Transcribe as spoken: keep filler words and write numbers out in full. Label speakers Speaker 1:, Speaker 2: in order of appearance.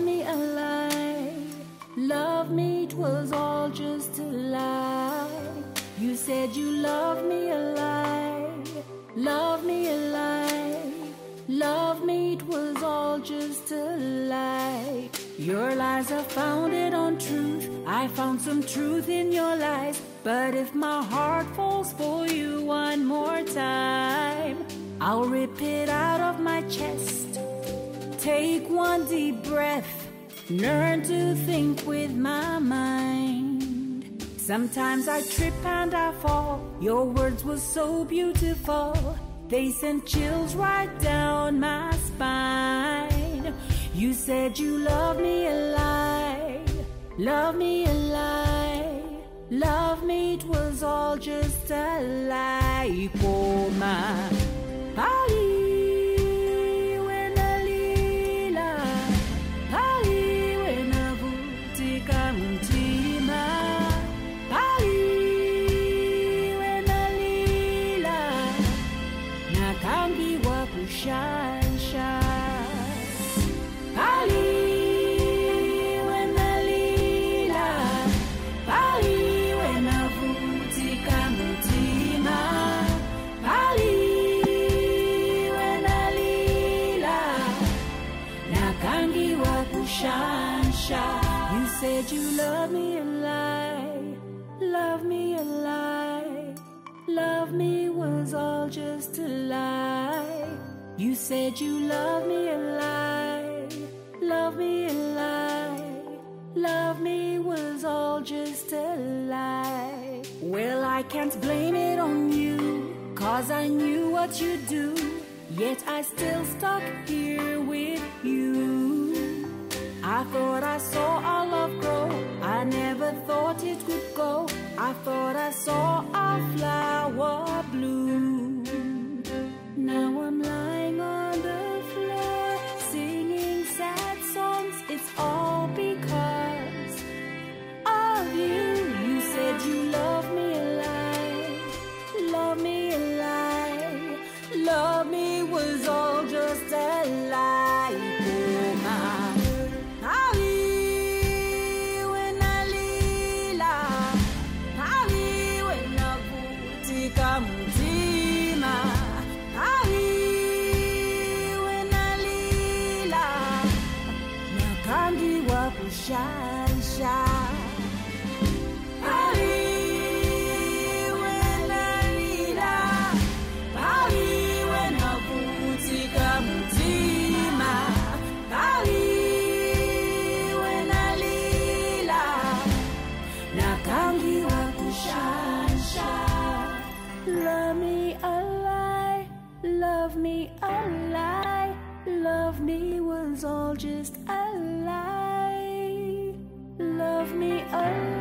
Speaker 1: me a lie. Love me, 'twas all just a lie. You said you loved me a lie. Love me a lie. Love me, 'twas all just a lie. Your lies are founded on truth. I found some truth in your lies. But if my heart falls for you one more time, I'll rip it out of my chest. Take one deep breath, learn to think with my mind. Sometimes I trip and I fall. Your words were so beautiful. They sent chills right down my spine. You said you loved me a lie. Love me a lie. Love me, 'twas all just a lie. Poma Pali wena lila, Pali wena vutika mtima, Pali wena lila, nakangi wa kushansha, Pali wena lila, Pali wena vutika mtima, Pali wena lila, nakangi wa kushansha. You said you love me a lie, love me a lie. Love me was all just a lie. You said you love me a lie, love me a lie. Love me was all just a lie. Well, I can't blame it on you, 'cause I knew what you'd do. Yet I still stuck here with you. I thought I saw our love grow. I never thought it could go. I thought I saw our flower bloom. Now I'm lying on the floor, singing sad songs. It's all because of you. You said you love me a lie. Love me a lie. Love me was all just a lie. Poma Pali wena lila, Pali wena vutika mtima, Pali wena lila, nakangi wa kushansha, Pali wena lila, Pali wena vutika mtima, Pali wena lila, nakangi wa kushansha. Love me a lie, love me a lie. Love me was all just a lie. Love me a lie.